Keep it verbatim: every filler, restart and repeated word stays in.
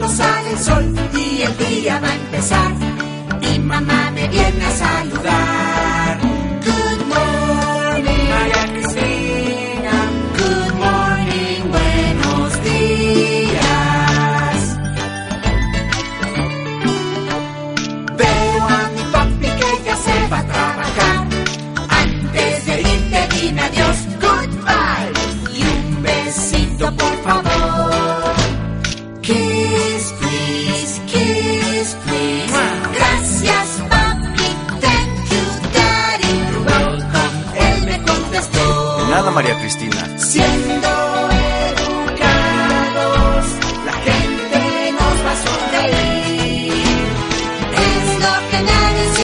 cuando sale el sol y el día va a empezar. Mi mamá me viene a saludar. Good morning, María Cristina. Good morning, buenos días. Veo a mi papi que ya se va a trabajar. Antes de irte dime adiós, goodbye. Y un besito por favor. Kiss, please, kiss, please. Gracias, papi, thank you, daddy, you're welcome. Él me contestó. De nada, María Cristina.